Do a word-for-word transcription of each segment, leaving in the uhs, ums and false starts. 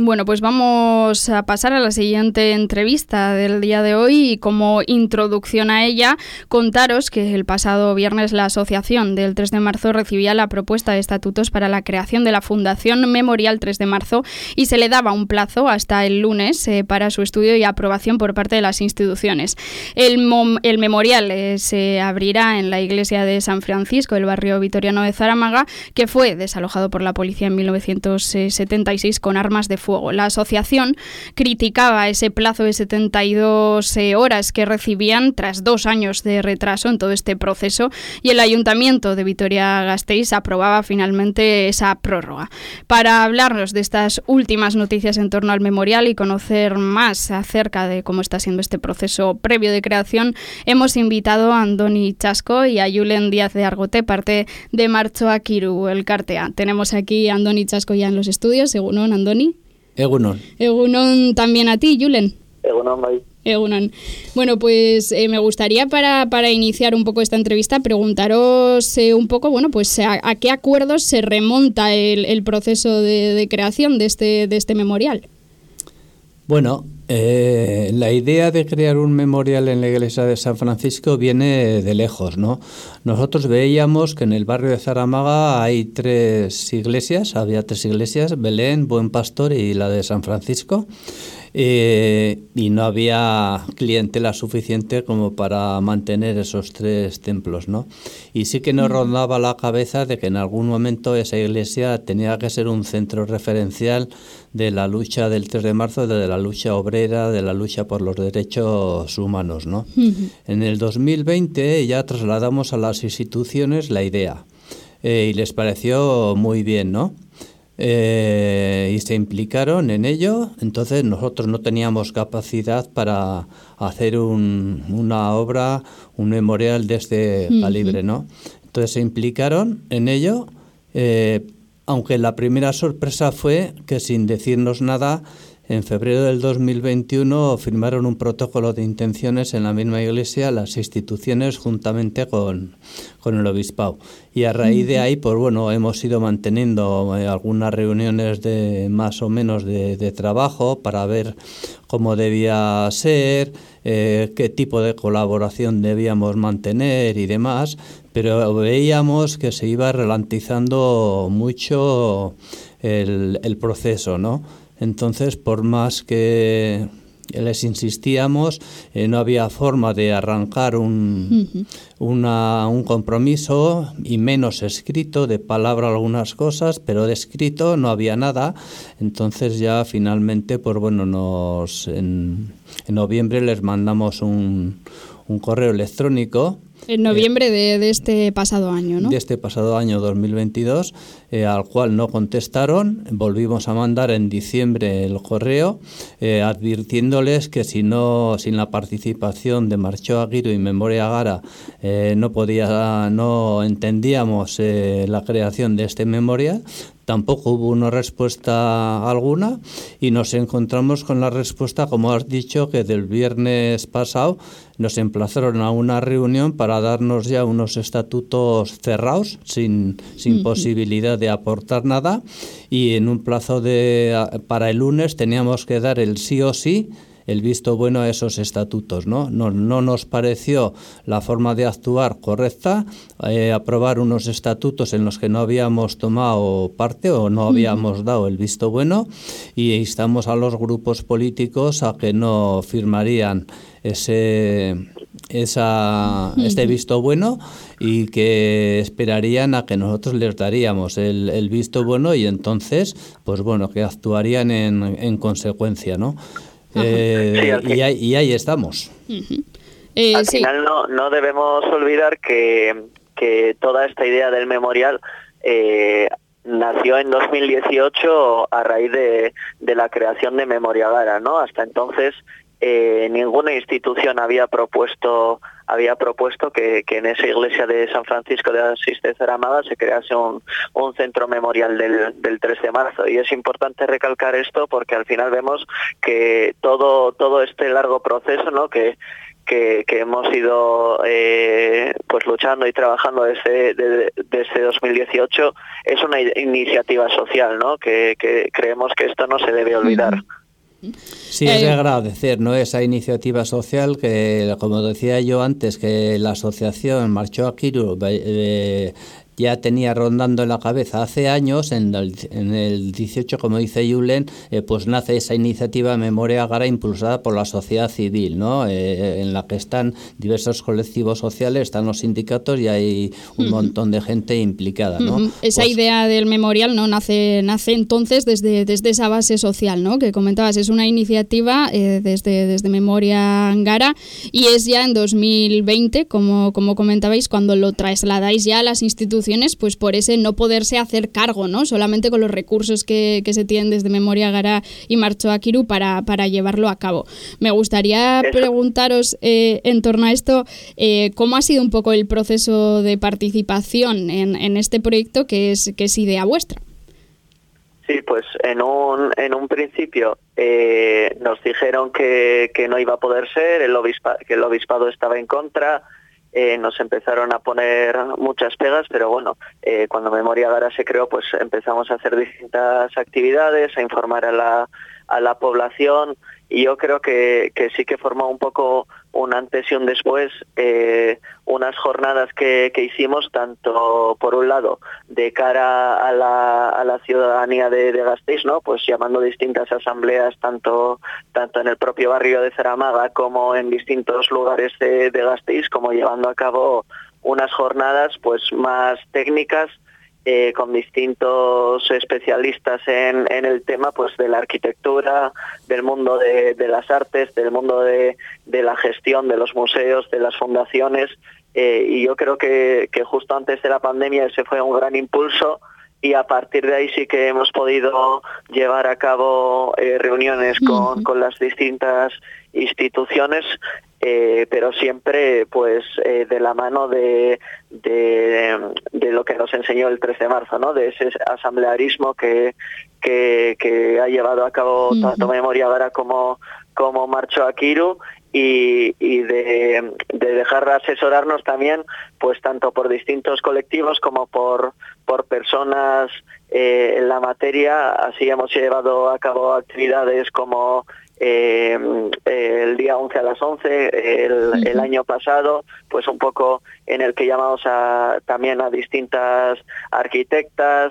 Bueno, pues vamos a pasar a la siguiente entrevista del día de hoy y como introducción a ella, contaros que el pasado viernes la Asociación del tres de marzo recibía la propuesta de estatutos para la creación de la Fundación Memorial tres de marzo y se le daba un plazo hasta el lunes eh, para su estudio y aprobación por parte de las instituciones. El, mom- el memorial eh, se abrirá en la iglesia de San Francisco, el barrio vitoriano de Zaramaga, que fue desalojado por la policía en mil novecientos setenta y seis con armas de fuego. La asociación criticaba ese plazo de setenta y dos eh, horas que recibían tras dos años de retraso en todo este proceso y el Ayuntamiento de Vitoria-Gasteiz aprobaba finalmente esa prórroga. Para hablarnos de estas últimas noticias en torno al memorial y conocer más acerca de cómo está siendo este proceso previo de creación, hemos invitado a Andoni Chasco y a Julen Díaz de Argote, parte de Martxoa Kiru, el Cartea. Tenemos aquí a Andoni Chasco ya en los estudios. Egunon, Andoni. Egunon. Egunon también a ti, Julen. Egunon, bye. Egunon. Bueno, pues eh, me gustaría para, para iniciar un poco esta entrevista preguntaros eh, un poco, bueno, pues a, a qué acuerdos se remonta el, el proceso de, de creación de este, de este memorial. Bueno, eh, la idea de crear un memorial en la iglesia de San Francisco viene de lejos, ¿no? Nosotros veíamos que en el barrio de Zaramaga hay tres iglesias, había tres iglesias, Belén, Buen Pastor y la de San Francisco. Eh, y no había clientela suficiente como para mantener esos tres templos, ¿no? Y sí que nos rondaba la cabeza de que en algún momento esa iglesia tenía que ser un centro referencial de la lucha del tres de marzo, de la lucha obrera, de la lucha por los derechos humanos, ¿no? Uh-huh. En el dos mil veinte ya trasladamos a las instituciones la idea eh, y les pareció muy bien, ¿no? Eh, y se implicaron en ello. Entonces nosotros no teníamos capacidad para hacer un, una obra, un memorial de este uh-huh. calibre, ¿no? Entonces se implicaron en ello, eh, aunque la primera sorpresa fue que sin decirnos nada, en febrero del dos mil veintiuno firmaron un protocolo de intenciones en la misma iglesia las instituciones juntamente con, con el obispado. Y a raíz de ahí, pues bueno, hemos ido manteniendo eh, algunas reuniones de más o menos de, de trabajo para ver cómo debía ser, eh, qué tipo de colaboración debíamos mantener y demás, pero veíamos que se iba ralentizando mucho el, el proceso, ¿no? Entonces, por más que les insistíamos, eh, no había forma de arrancar un, uh-huh. una, un compromiso, y menos escrito, de palabra algunas cosas, pero de escrito no había nada. Entonces ya finalmente, pues bueno, nos en, en noviembre les mandamos un, un correo electrónico. En noviembre de, de este pasado año, ¿no? De este pasado año dos mil veintidós, eh, al cual no contestaron. Volvimos a mandar en diciembre el correo eh, advirtiéndoles que si no, sin la participación de Martxoa Kiru y Memoria Gara, eh, no podía, no entendíamos eh, la creación de este memorial. Tampoco hubo una respuesta alguna y nos encontramos con la respuesta, como has dicho, que del viernes pasado nos emplazaron a una reunión para darnos ya unos estatutos cerrados, sin, sin uh-huh. posibilidad de aportar nada, y en un plazo de para el lunes teníamos que dar el sí o sí, el visto bueno a esos estatutos, ¿no? No, no nos pareció la forma de actuar correcta, eh, aprobar unos estatutos en los que no habíamos tomado parte o no habíamos dado el visto bueno, y instamos a los grupos políticos a que no firmarían ese esa este visto bueno y que esperarían a que nosotros les daríamos el, el visto bueno, y entonces, pues bueno, que actuarían en, en consecuencia, ¿no? Eh, sí, y, ahí, y ahí estamos. Uh-huh. Eh, al sí. final no, no debemos olvidar que, que toda esta idea del memorial eh, nació en dos mil dieciocho a raíz de, de la creación de Memoria Gara, ¿no? Hasta entonces eh, ninguna institución había propuesto había propuesto que, que en esa iglesia de San Francisco de Asís de Zaramaga se crease un, un centro memorial del, del tres de marzo. Y es importante recalcar esto porque al final vemos que todo todo este largo proceso, ¿no?, que que, que hemos ido eh, pues luchando y trabajando desde, de, desde dos mil dieciocho, es una iniciativa social, ¿no? Que, que creemos que esto no se debe olvidar. Sí, es de agradecer, ¿no? Esa iniciativa social que, como decía yo antes, que la asociación Marchó Akiru eh, ya tenía rondando en la cabeza hace años. En el, en el dieciocho, como dice Julen, eh, pues nace esa iniciativa Memoria Gara impulsada por la sociedad civil, ¿no? Eh, en la que están diversos colectivos sociales, están los sindicatos y hay un uh-huh. montón de gente implicada, ¿no? Uh-huh. Esa pues, idea del memorial, ¿no? Nace, nace entonces desde, desde esa base social, ¿no? Que comentabas, es una iniciativa eh, desde, desde Memoria Gara, y es ya en dos mil veinte, como, como comentabais, cuando lo trasladáis ya a las instituciones, pues por ese no poderse hacer cargo, ¿no? Solamente con los recursos que, que se tienen desde Memoria Gara y Marchó Akiru para, para llevarlo a cabo. Me gustaría Eso. preguntaros eh, en torno a esto, eh, ¿cómo ha sido un poco el proceso de participación en, en este proyecto que es, que es idea vuestra? Sí, pues en un, en un principio eh, nos dijeron que, que no iba a poder ser, el obispa, que el obispado estaba en contra. Eh, nos empezaron a poner muchas pegas, pero bueno, eh, cuando Memoria Gara se creó, pues empezamos a hacer distintas actividades, a informar a la, a la población, y yo creo que, que sí que formó un poco un antes y un después, eh, unas jornadas que, que hicimos, tanto por un lado de cara a la, a la ciudadanía de, de Gasteiz, ¿no? Pues llamando distintas asambleas, tanto, tanto en el propio barrio de Zaramaga como en distintos lugares de, de Gasteiz, como llevando a cabo unas jornadas pues más técnicas, Eh, con distintos especialistas en, en el tema, pues de la arquitectura, del mundo de, de las artes, del mundo de, de la gestión de los museos, de las fundaciones, eh, y yo creo que, que justo antes de la pandemia ese fue un gran impulso, y a partir de ahí sí que hemos podido llevar a cabo eh, reuniones con, con las distintas instituciones, eh, pero siempre pues eh, de la mano de, de, de lo que nos enseñó el tres de marzo, ¿no? De ese asamblearismo que, que, que ha llevado a cabo uh-huh. tanto Memoria Gara como, como Marchó Akiru, y, y de, de dejar asesorarnos también pues tanto por distintos colectivos como por, por personas eh, en la materia. Así hemos llevado a cabo actividades como Eh, eh, el día once a las once, el, uh-huh. el año pasado, pues un poco en el que llamamos a, también a distintas arquitectas,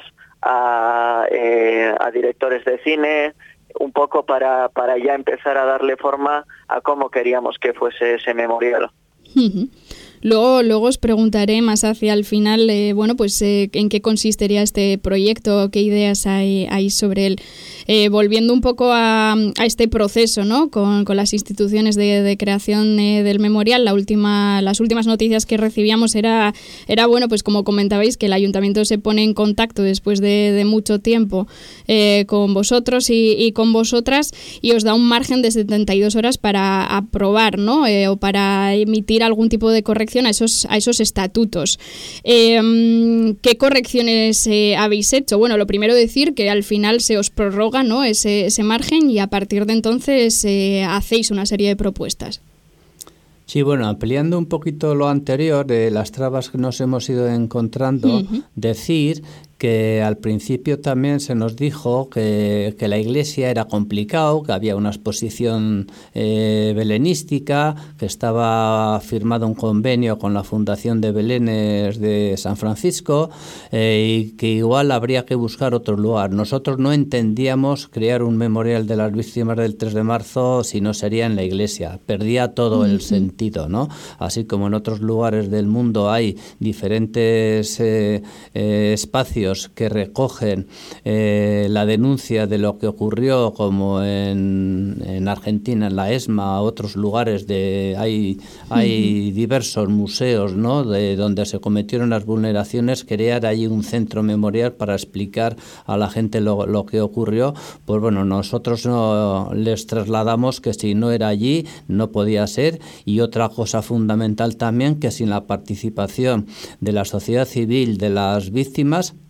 a, eh, a directores de cine, un poco para, para ya empezar a darle forma a cómo queríamos que fuese ese memorial. Uh-huh. Luego, luego os preguntaré más hacia el final, eh, bueno, pues eh, en qué consistiría este proyecto, qué ideas hay, hay sobre él. Eh, volviendo un poco a, a este proceso, ¿no? Con, con las instituciones de, de creación eh, del memorial, la última, las últimas noticias que recibíamos era, era, bueno, pues como comentabais, que el ayuntamiento se pone en contacto después de, de mucho tiempo eh, con vosotros y, y con vosotras, y os da un margen de setenta y dos horas para aprobar, ¿no? Eh, o para emitir algún tipo de corrección a esos, a esos estatutos. Eh, ¿Qué correcciones eh, habéis hecho? Bueno, lo primero decir que al final se os prorroga, ¿no? ese, ese margen, y a partir de entonces eh, hacéis una serie de propuestas. Sí, bueno, ampliando un poquito lo anterior, de las trabas que nos hemos ido encontrando, uh-huh. decir que al principio también se nos dijo que, que la iglesia era complicado, que había una exposición eh, belenística, que estaba firmado un convenio con la Fundación de Belenes de San Francisco, eh, y que igual habría que buscar otro lugar. Nosotros no entendíamos crear un memorial de las víctimas del tres de marzo si no sería en la iglesia. Perdía todo uh-huh. el sentido, ¿no? Así como en otros lugares del mundo hay diferentes eh, eh, espacios que recogen eh, la denuncia de lo que ocurrió, como en, en Argentina, en la ESMA, otros lugares, de hay, hay uh-huh. diversos museos, ¿no? De donde se cometieron las vulneraciones, crear allí un centro memorial para explicar a la gente lo, lo que ocurrió. Pues bueno, nosotros no les trasladamos que si no era allí, no podía ser, y otra cosa fundamental también, que sin la participación de la sociedad civil de las víctimas, tampoco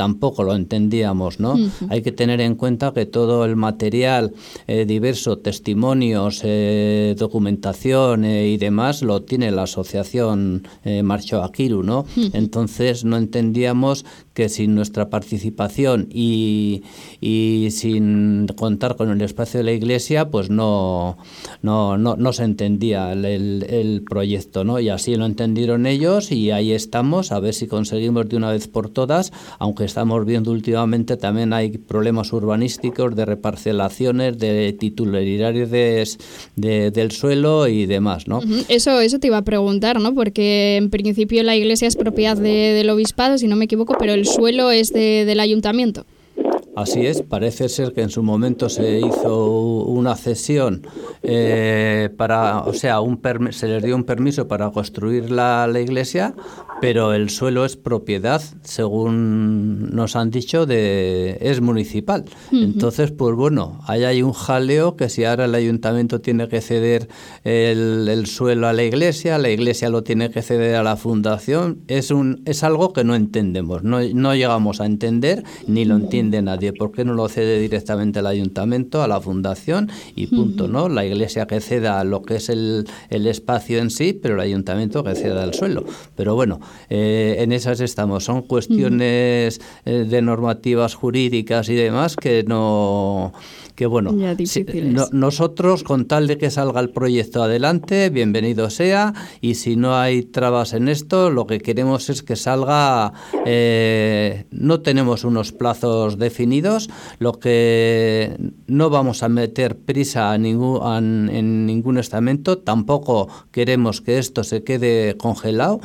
tampoco lo entendíamos, ¿no? Uh-huh. Hay que tener en cuenta que todo el material eh, diverso, testimonios, eh, documentación eh, y demás, lo tiene la asociación eh, Marxo Akiru, ¿no? Uh-huh. Entonces no entendíamos que sin nuestra participación y, y sin contar con el espacio de la Iglesia, pues no, no, no, no se entendía el, el, el proyecto, ¿no? Y así lo entendieron ellos y ahí estamos, a ver si conseguimos de una vez por todas, aunque estamos viendo últimamente también hay problemas urbanísticos, de reparcelaciones, de titularidades de, del suelo y demás, ¿no? Uh-huh. Eso, eso te iba a preguntar, ¿no? Porque en principio la Iglesia es propiedad de, del obispado, si no me equivoco, pero el suelo es de, del ayuntamiento. Así es, parece ser que en su momento se hizo una cesión eh, para, o sea, un permi- se les dio un permiso para construir la, la iglesia, pero el suelo es propiedad, según nos han dicho, de es municipal. Uh-huh. Entonces, pues bueno, ahí hay un jaleo que si ahora el ayuntamiento tiene que ceder el, el suelo a la iglesia, la iglesia lo tiene que ceder a la fundación, es un es algo que no entendemos, no, no llegamos a entender ni lo entiende nadie. ¿Por qué no lo cede directamente al ayuntamiento, a la fundación y punto, ¿no? La iglesia que ceda lo que es el, el espacio en sí, pero el ayuntamiento que ceda el suelo. Pero bueno, eh, en esas estamos. Son cuestiones eh, de normativas jurídicas y demás que no... que bueno, si, no, nosotros con tal de que salga el proyecto adelante, bienvenido sea, y si no hay trabas en esto, lo que queremos es que salga, eh, no tenemos unos plazos definidos, lo que no vamos a meter prisa a ningún, a, en ningún estamento, tampoco queremos que esto se quede congelado.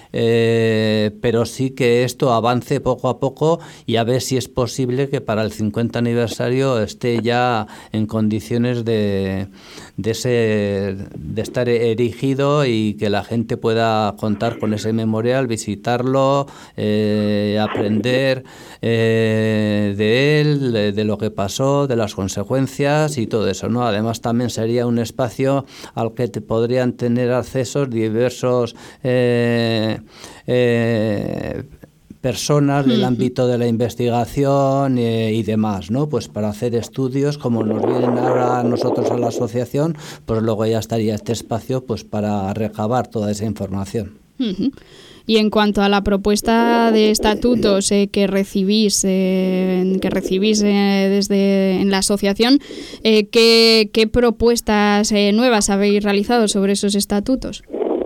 Eh, pero sí que esto avance poco a poco y a ver si es posible que para el cincuenta aniversario esté ya en condiciones de, de, ser, de estar erigido y que la gente pueda contar con ese memorial, visitarlo, eh, aprender eh, de él, de, de lo que pasó, de las consecuencias y todo eso, ¿no? Además también sería un espacio al que te podrían tener accesos diversos eh, Eh, personas del ámbito de la investigación eh, y demás, ¿no? Pues para hacer estudios, como nos vienen ahora nosotros a la asociación, pues luego ya estaría este espacio pues para recabar toda esa información. Uh-huh. Y en cuanto a la propuesta de estatutos eh, que recibís, eh, que recibís eh, desde en la asociación, eh, ¿qué, qué propuestas eh, nuevas habéis realizado sobre esos estatutos?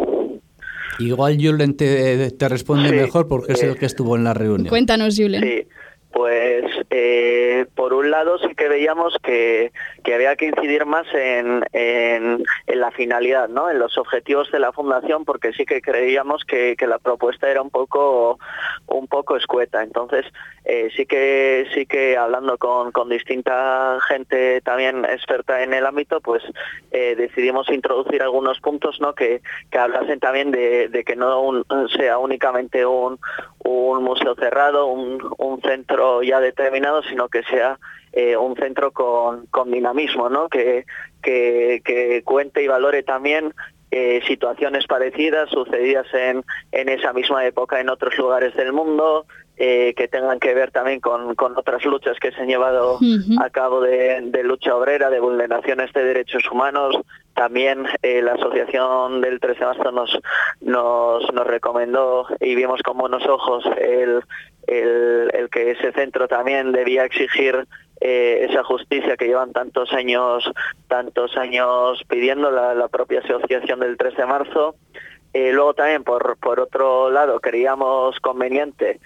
Igual Julen te, te responde sí, mejor porque eh, es el que estuvo en la reunión. Cuéntanos, Julen. Sí, pues eh, por un lado sí que veíamos que, que había que incidir más en, en, en la finalidad, ¿no? En los objetivos de la fundación, porque sí que creíamos que, que la propuesta era un poco un poco escueta. Entonces eh, sí que sí que hablando con, con distinta gente también experta en el ámbito, pues eh, decidimos introducir algunos puntos, ¿no? que, que hablasen también de, de que no un, sea únicamente un, un museo cerrado, un, un centro ya determinado, sino que sea eh, un centro con, con dinamismo, ¿no? Que, que, que cuente y valore también eh, situaciones parecidas sucedidas en, en esa misma época en otros lugares del mundo, eh, que tengan que ver también con, con otras luchas que se han llevado uh-huh. a cabo de, de lucha obrera, de vulneraciones de derechos humanos. También eh, la asociación del tres de marzo nos, nos, nos recomendó y vimos con buenos ojos el, el, el que ese centro también debía exigir eh, esa justicia que llevan tantos años tantos años pidiendo la, la propia asociación del tres de marzo. Eh, luego también, por, por otro lado, creíamos conveniente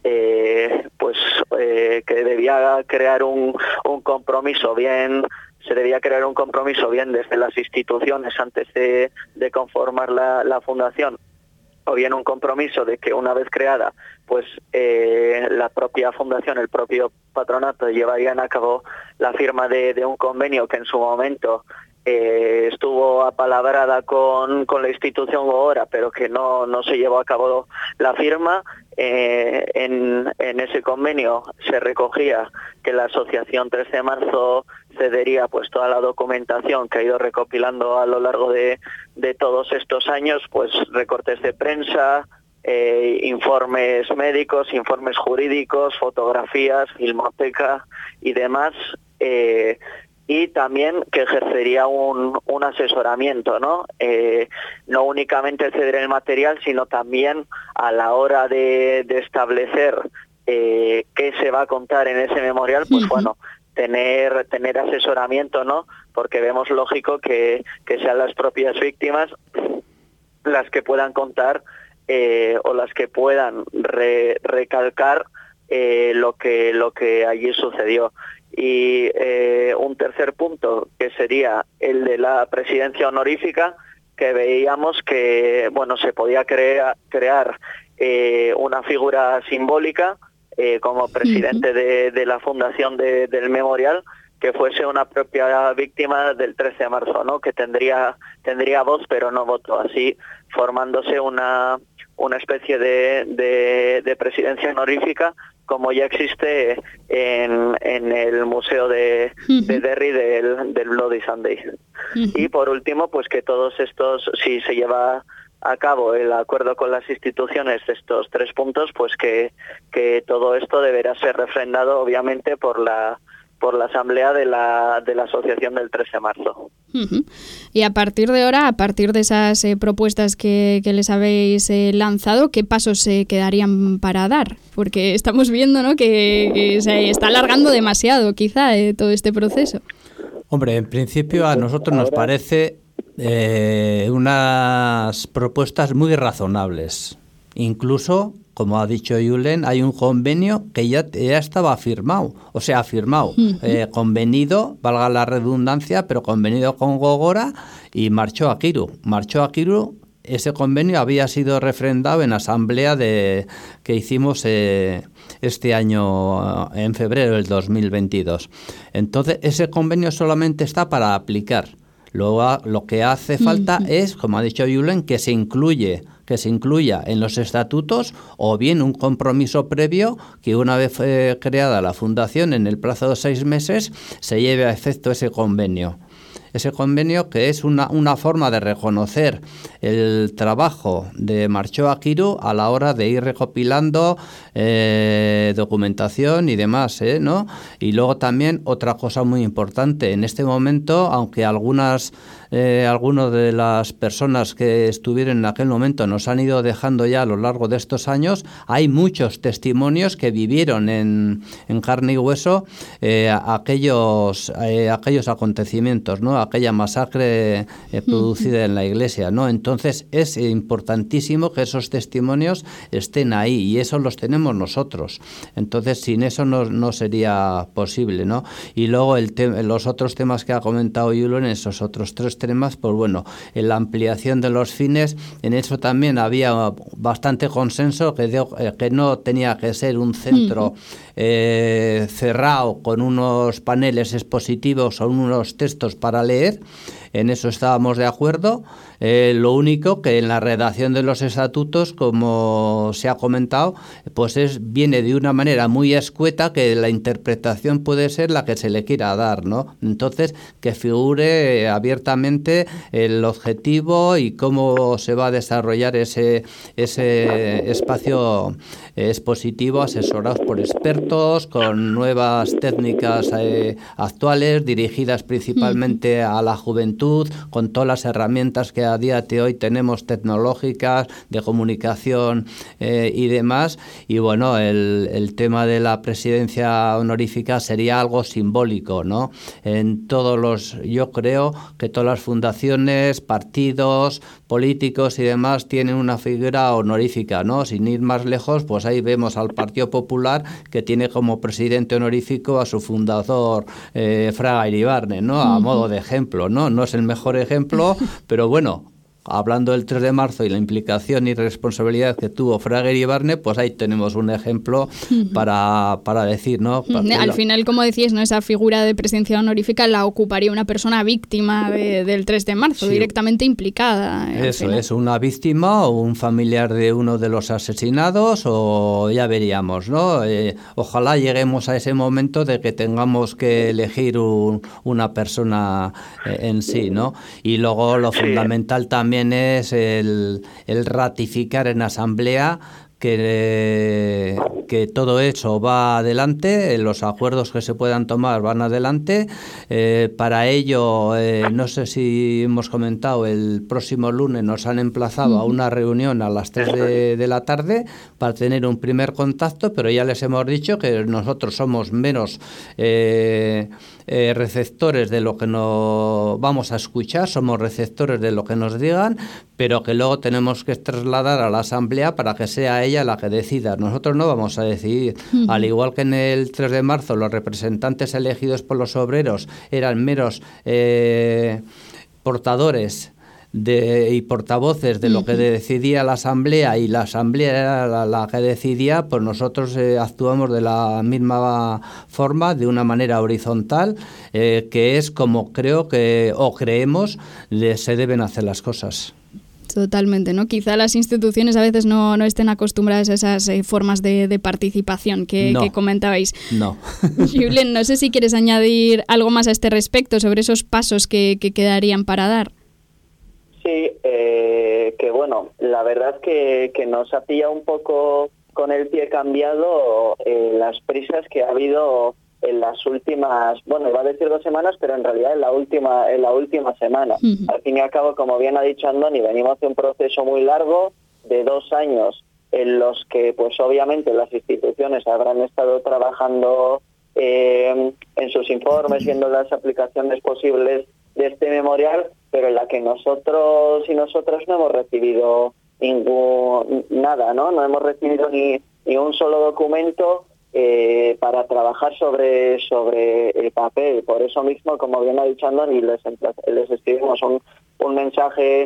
eh, pues eh, que debía crear un, un compromiso bien se debía crear un compromiso bien desde las instituciones antes de, de conformar la, la fundación, o bien un compromiso de que una vez creada, pues eh, la propia fundación, el propio patronato llevarían a cabo la firma de, de un convenio que en su momento eh, estuvo apalabrada con, con la institución Gogora, pero que no, no se llevó a cabo la firma. Eh, en, en ese convenio se recogía que la asociación tres de marzo cedería pues toda la documentación que ha ido recopilando a lo largo de, de todos estos años, pues recortes de prensa, eh, informes médicos, informes jurídicos, fotografías, filmoteca y demás, eh, y también que ejercería un, un asesoramiento, ¿no? Eh, no únicamente ceder el material, sino también a la hora de, de establecer eh, qué se va a contar en ese memorial, pues bueno, tener tener asesoramiento, ¿no? Porque vemos lógico que, que sean las propias víctimas las que puedan contar eh, o las que puedan re, recalcar eh, lo que lo que allí sucedió. Y eh, un tercer punto, que sería el de la presidencia honorífica, que veíamos que bueno se podía crea, crear eh, una figura simbólica eh, como presidente de, de la fundación de, del memorial, que fuese una propia víctima del trece de marzo, ¿no? Que tendría tendría voz pero no voto, así formándose una una especie de, de, de presidencia honorífica, como ya existe en, en el Museo de, de Derry del, del Bloody Sunday. Uh-huh. Y por último, pues que todos estos, si se lleva a cabo el acuerdo con las instituciones de estos tres puntos, pues que, que todo esto deberá ser refrendado, obviamente, por la por la asamblea de la de la asociación del trece de marzo. Uh-huh. Y a partir de ahora, a partir de esas eh, propuestas que, que les habéis eh, lanzado, ¿qué pasos se quedarían para dar? Porque estamos viendo, ¿no?, que, que se está alargando demasiado, quizá, eh, todo este proceso. Hombre, en principio a nosotros nos parece eh, unas propuestas muy razonables. Incluso, como ha dicho Julen, hay un convenio que ya, ya estaba firmado, o sea, firmado, uh-huh. eh, convenido, valga la redundancia, pero convenido con Gogora, y marchó a Kiru. Marchó a Kiru, ese convenio había sido refrendado en asamblea de que hicimos eh, este año, en febrero del dos mil veintidós. Entonces, ese convenio solamente está para aplicar. Luego, lo que hace falta uh-huh. es, como ha dicho Julen, que se incluye que se incluya en los estatutos, o bien un compromiso previo que una vez eh, creada la fundación, en el plazo de seis meses, se lleve a efecto ese convenio. Ese convenio que es una, una forma de reconocer el trabajo de Marchoa Kiru a la hora de ir recopilando eh, documentación y demás, ¿eh? ¿no? Y luego también otra cosa muy importante, en este momento, aunque algunas eh, algunas de las personas que estuvieron en aquel momento nos han ido dejando ya a lo largo de estos años, hay muchos testimonios que vivieron en, en carne y hueso eh, aquellos, eh, aquellos acontecimientos, ¿no? Aquella masacre eh, producida en la iglesia, ¿no? Entonces es importantísimo que esos testimonios estén ahí, y eso los tenemos nosotros. Entonces sin eso no, no sería posible, ¿no? Y luego el te- los otros temas que ha comentado Julen, esos otros tres temas, pues bueno, en la ampliación de los fines, en eso también había bastante consenso, que, de, eh, que no tenía que ser un centro eh, cerrado con unos paneles expositivos o unos textos para leer. En eso estábamos de acuerdo. Eh, lo único que en la redacción de los estatutos, como se ha comentado, pues es viene de una manera muy escueta, que la interpretación puede ser la que se le quiera dar, ¿no? Entonces, que figure abiertamente el objetivo y cómo se va a desarrollar ese, ese espacio expositivo, asesorados por expertos, con nuevas técnicas eh, actuales, dirigidas principalmente a la juventud, con todas las herramientas que a día de hoy tenemos tecnológicas, de comunicación eh, y demás. Y bueno, el, el tema de la presidencia honorífica sería algo simbólico, ¿no? En todos los, yo creo que todas las fundaciones, partidos, políticos y demás tienen una figura honorífica, ¿no? Sin ir más lejos, pues ahí vemos al Partido Popular, que tiene como presidente honorífico a su fundador, eh, Fraga Iribarne, ¿no? A modo de ejemplo, ¿no? No es el mejor ejemplo, pero bueno, hablando del tres de marzo y la implicación y responsabilidad que tuvo Fraga Iribarne, pues ahí tenemos un ejemplo para, para decir, ¿no? Para Al la... final, como decías, ¿no? Esa figura de presidencia honorífica la ocuparía una persona víctima de, del tres de marzo, sí, directamente implicada. Eso es, una víctima o un familiar de uno de los asesinados, o ya veríamos, ¿no? Eh, ojalá lleguemos a ese momento de que tengamos que elegir un, una persona eh, en sí, ¿no? Y luego lo sí. fundamental también también es el, el ratificar en asamblea que, que todo eso va adelante, los acuerdos que se puedan tomar van adelante. Eh, para ello, eh, no sé si hemos comentado, el próximo lunes nos han emplazado a una reunión a las tres de, de la tarde para tener un primer contacto, pero ya les hemos dicho que nosotros somos menos eh, eh, receptores de lo que nos vamos a escuchar, somos receptores de lo que nos digan, pero que luego tenemos que trasladar a la asamblea para que sea ella la que decida. Nosotros no vamos a decidir. Uh-huh. Al igual que en el tres de marzo los representantes elegidos por los obreros eran meros eh, portadores de, y portavoces de uh-huh. lo que decidía la asamblea, y la asamblea era la, la que decidía, pues nosotros eh, actuamos de la misma forma, de una manera horizontal, eh, que es como creo que o creemos de, se deben hacer las cosas. Totalmente, ¿no? Quizá las instituciones a veces no, no estén acostumbradas a esas eh, formas de, de participación que, no, que comentabais. No. Julen, no sé si quieres añadir algo más a este respecto sobre esos pasos que, que quedarían para dar. Sí, eh, que bueno, la verdad que, que nos ha pillado un poco con el pie cambiado eh, las prisas que ha habido en las últimas, bueno, iba a decir dos semanas, pero en realidad en la última en la última semana. Uh-huh. Al fin y al cabo, como bien ha dicho Andoni, venimos de un proceso muy largo, de dos años, en los que, pues obviamente, las instituciones habrán estado trabajando eh, en sus informes, viendo las aplicaciones posibles de este memorial, pero en la que nosotros y nosotras no hemos recibido ningún nada, ¿no? No hemos recibido ni, ni un solo documento Eh, para trabajar sobre sobre el papel. Por eso mismo, como bien ha dicho Andoni, les, les escribimos un, un mensaje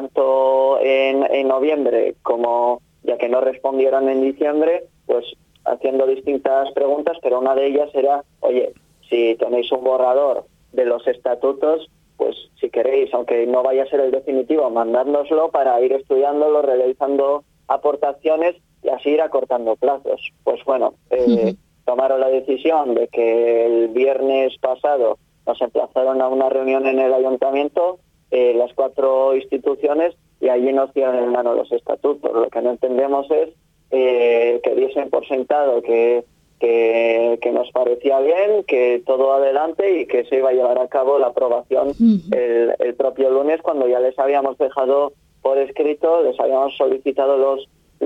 tanto en, en noviembre como, ya que no respondieron en diciembre, pues haciendo distintas preguntas, pero una de ellas era, oye, si tenéis un borrador de los estatutos, pues si queréis, aunque no vaya a ser el definitivo, mandádnoslo para ir estudiándolo, realizando aportaciones y así ir acortando plazos. Pues bueno, eh, uh-huh. tomaron la decisión de que el viernes pasado nos emplazaron a una reunión en el ayuntamiento, eh, las cuatro instituciones, y allí nos dieron en mano los estatutos. Lo que no entendemos es eh, que diesen por sentado que, que, que nos parecía bien, que todo adelante y que se iba a llevar a cabo la aprobación uh-huh. el, el propio lunes, cuando ya les habíamos dejado por escrito, les habíamos solicitado los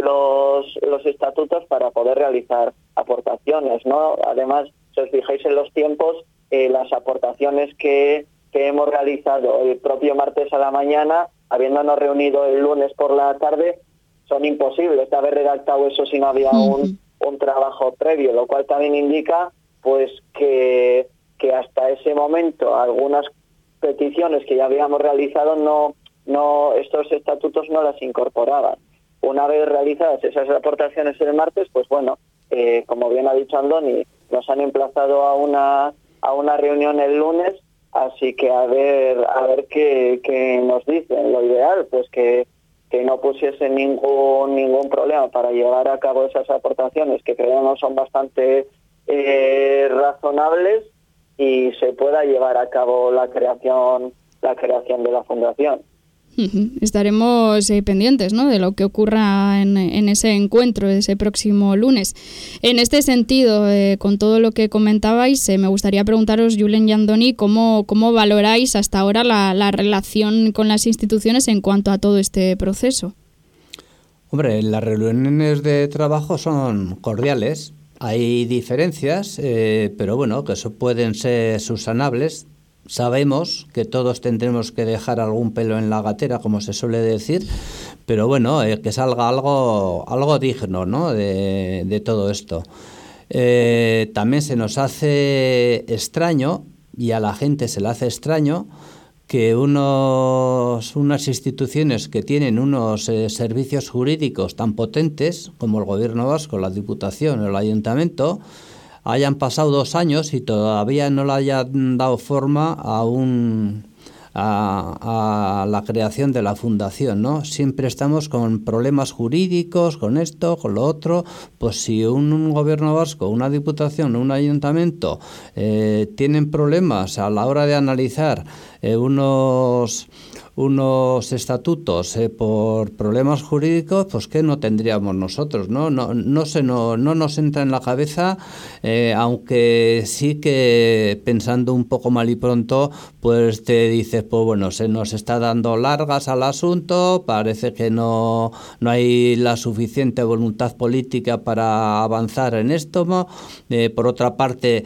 los los estatutos para poder realizar aportaciones, ¿no? Además, si os fijáis en los tiempos, eh, las aportaciones que, que hemos realizado el propio martes a la mañana, habiéndonos reunido el lunes por la tarde, son imposibles de haber redactado eso si no había un, un trabajo previo, lo cual también indica pues que, que hasta ese momento algunas peticiones que ya habíamos realizado no, no estos estatutos no las incorporaban. Una vez realizadas esas aportaciones el martes, pues bueno, eh, como bien ha dicho Andoni, nos han emplazado a una a una reunión el lunes, así que a ver a ver qué, qué nos dicen. Lo ideal, pues que, que no pusiesen ningún ningún problema para llevar a cabo esas aportaciones, que creemos son bastante eh, razonables, y se pueda llevar a cabo la creación la creación de la fundación. Estaremos eh, pendientes, ¿no?, de lo que ocurra en, en ese encuentro, ese próximo lunes. En este sentido, eh, con todo lo que comentabais, eh, me gustaría preguntaros, Julen y Andoni, ¿cómo, cómo valoráis hasta ahora la, la relación con las instituciones en cuanto a todo este proceso? Hombre, las reuniones de trabajo son cordiales. Hay diferencias, eh, pero bueno, que eso pueden ser subsanables. Sabemos que todos tendremos que dejar algún pelo en la gatera, como se suele decir, pero bueno, eh, que salga algo algo digno, ¿no?, de, de todo esto. Eh, también se nos hace extraño, y a la gente se le hace extraño, que unos, unas instituciones que tienen unos eh, servicios jurídicos tan potentes como el Gobierno vasco, la Diputación o el Ayuntamiento, hayan pasado dos años y todavía no le hayan dado forma a un a, a la creación de la fundación, ¿no? Siempre estamos con problemas jurídicos, con esto, con lo otro. Pues si un, un gobierno vasco, una diputación, un ayuntamiento eh, tienen problemas a la hora de analizar eh, unos unos estatutos eh, por problemas jurídicos, pues que no tendríamos nosotros, ¿no? No, no, se, no, no nos entra en la cabeza, eh, aunque sí que pensando un poco mal y pronto, pues te dices, pues bueno, se nos está dando largas al asunto, parece que no, no hay la suficiente voluntad política para avanzar en esto, ¿no? Eh, por otra parte,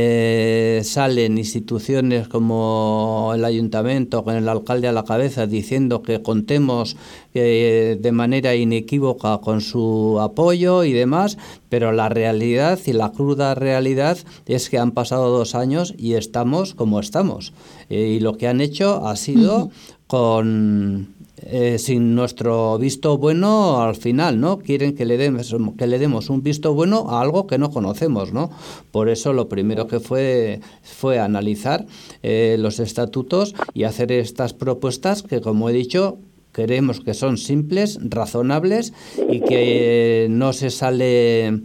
eh, salen instituciones como el ayuntamiento, con el alcalde a la cabeza, diciendo que contemos eh, de manera inequívoca con su apoyo y demás, pero la realidad y la cruda realidad es que han pasado dos años y estamos como estamos. Eh, y lo que han hecho ha sido uh-huh. con... Eh, sin nuestro visto bueno al final, ¿no? Quieren que le demos que le demos un visto bueno a algo que no conocemos, ¿no? Por eso lo primero que fue fue analizar eh, los estatutos y hacer estas propuestas que, como he dicho, creemos que son simples, razonables y que eh, no se sale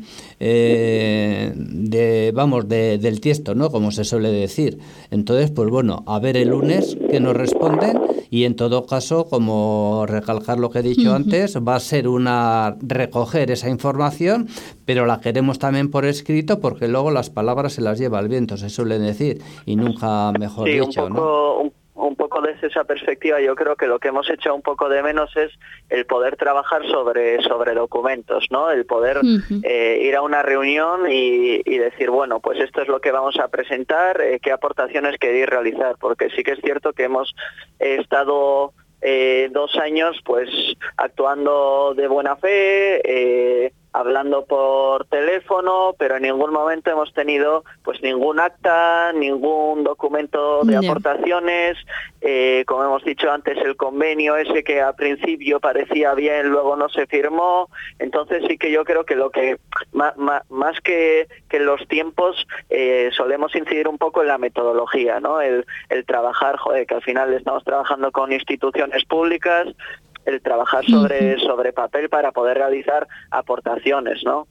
eh, de vamos de, del tiesto, ¿no? Como se suele decir. Entonces, pues bueno, a ver el lunes que nos responden. Y en todo caso, como recalcar lo que he dicho uh-huh. antes, va a ser una recoger esa información, pero la queremos también por escrito, porque luego las palabras se las lleva el viento, se suele decir, y nunca mejor sí, dicho, un poco, ¿no? Un, un poco desde esa perspectiva, yo creo que lo que hemos hecho un poco de menos es el poder trabajar sobre sobre documentos, ¿no? El poder uh-huh. eh, ir a una reunión y, y decir, bueno, pues esto es lo que vamos a presentar, eh, qué aportaciones queréis realizar, porque sí que es cierto que hemos eh, estado eh, dos años pues actuando de buena fe, eh, hablando por teléfono, pero en ningún momento hemos tenido pues ningún acta, ningún documento de yeah. aportaciones, eh, como hemos dicho antes, el convenio ese que a principio parecía bien, luego no se firmó. Entonces sí que yo creo que lo que más, más, más que, que los tiempos eh, solemos incidir un poco en la metodología, ¿no? El, el trabajar, joder, que al final estamos trabajando con instituciones públicas, el trabajar sobre, sobre papel para poder realizar aportaciones, ¿no?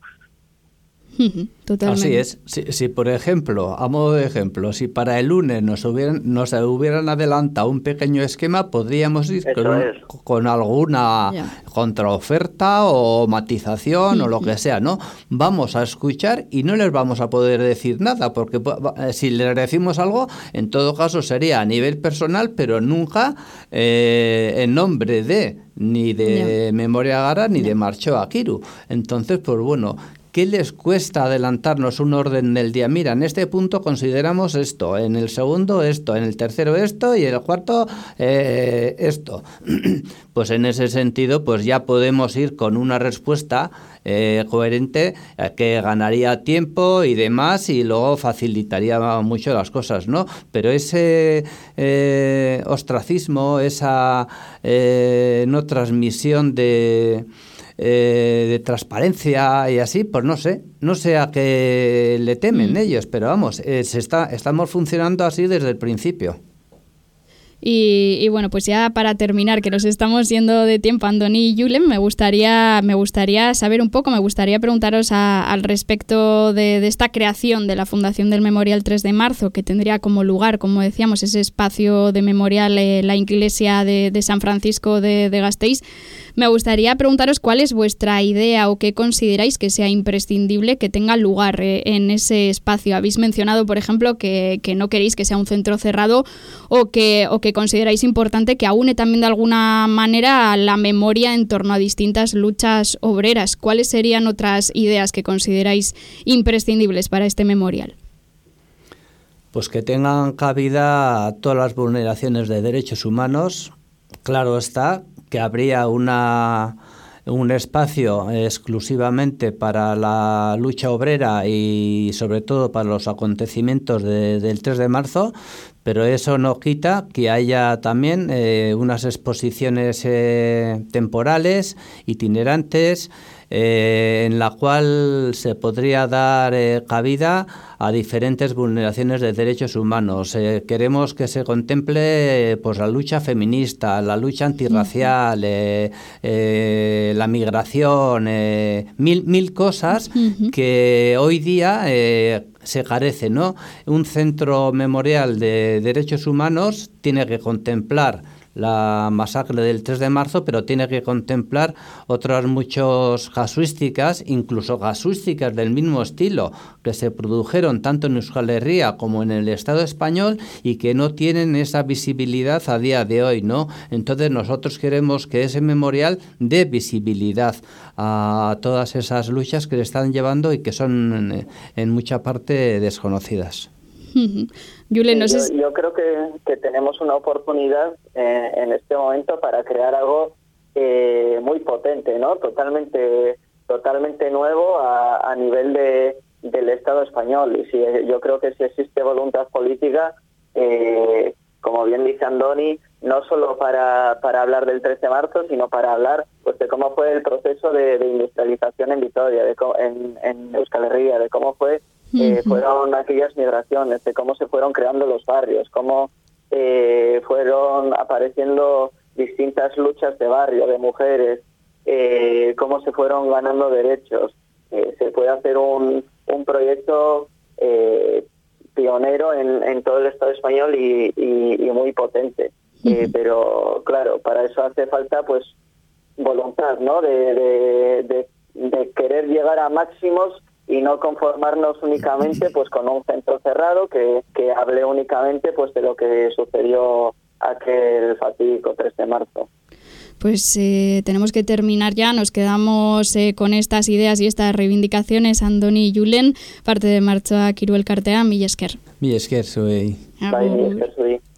Totalmente. Así es. Si, si, por ejemplo, a modo de ejemplo, si para el lunes nos hubieran, nos hubieran adelantado un pequeño esquema, podríamos ir con, un, con alguna yeah. contraoferta o matización uh-huh. o lo que sea, ¿no? Vamos a escuchar y no les vamos a poder decir nada, porque si les decimos algo, en todo caso sería a nivel personal, pero nunca eh, en nombre de ni de yeah. Memoria Gara ni yeah. de Marchoa Kiru. Entonces, pues bueno, ¿qué les cuesta adelantarnos un orden del día? Mira, en este punto consideramos esto, en el segundo esto, en el tercero esto y en el cuarto eh, esto. Pues en ese sentido, pues ya podemos ir con una respuesta eh, coherente eh, que ganaría tiempo y demás y luego facilitaría mucho las cosas, ¿no? Pero ese eh, ostracismo, esa eh, no transmisión de... Eh, de transparencia y así, pues no sé, no sé a qué le temen mm. ellos, pero vamos, eh, se está, estamos funcionando así desde el principio. Y, y bueno, pues ya para terminar, que nos estamos yendo de tiempo, Andoni y Julen, me gustaría, me gustaría saber un poco, me gustaría preguntaros a, al respecto de, de esta creación de la Fundación del Memorial tres de marzo, que tendría como lugar, como decíamos, ese espacio de memorial, eh, la iglesia de, de San Francisco de, de Gasteiz. Me gustaría preguntaros cuál es vuestra idea o qué consideráis que sea imprescindible que tenga lugar eh, en ese espacio. Habéis mencionado, por ejemplo, que, que no queréis que sea un centro cerrado o que, o que consideráis importante que aúne también de alguna manera la memoria en torno a distintas luchas obreras. ¿Cuáles serían otras ideas que consideráis imprescindibles para este memorial? Pues que tengan cabida todas las vulneraciones de derechos humanos. Claro está que habría una, un espacio exclusivamente para la lucha obrera y sobre todo para los acontecimientos de, del tres de marzo, pero eso no quita que haya también eh, unas exposiciones eh, temporales, itinerantes, eh, en la cual se podría dar eh, cabida a diferentes vulneraciones de derechos humanos. Eh, queremos que se contemple eh, pues la lucha feminista, la lucha antirracial, eh, eh, la migración, eh, mil, mil cosas uh-huh. que hoy día eh, se carece, ¿no? Un centro memorial de derechos humanos tiene que contemplar la masacre del tres de marzo, pero tiene que contemplar otras muchas casuísticas, incluso casuísticas del mismo estilo, que se produjeron tanto en Euskal Herria como en el Estado español y que no tienen esa visibilidad a día de hoy, ¿no? Entonces nosotros queremos que ese memorial dé visibilidad a todas esas luchas que le están llevando y que son en, en mucha parte desconocidas. Julen, no sé... yo, yo creo que, que tenemos una oportunidad eh, en este momento para crear algo eh, muy potente, ¿no? Totalmente, totalmente nuevo a, a nivel de, del Estado español. Y si, yo creo que si existe voluntad política, eh, como bien dice Andoni, no solo para, para hablar del tres de marzo, sino para hablar pues de cómo fue el proceso de, de industrialización en Vitoria, de, en, en Euskal Herria, de cómo fue Eh, fueron aquellas migraciones, de cómo se fueron creando los barrios, cómo eh, fueron apareciendo distintas luchas de barrio, de mujeres, eh, cómo se fueron ganando derechos. Eh, se puede hacer un, un proyecto eh, pionero en, en todo el Estado español y, y, y muy potente. Eh, pero claro, para eso hace falta pues voluntad, ¿no? De, de, de, de querer llegar a máximos y no conformarnos únicamente pues con un centro cerrado que, que hable únicamente pues de lo que sucedió aquel fatídico tres de marzo. Pues eh, tenemos que terminar ya, nos quedamos eh, con estas ideas y estas reivindicaciones. Andoni y Julen, parte de Martxoak Hiru Elkartea, mila esker. Mila esker zuei. Bai, mila esker zuei.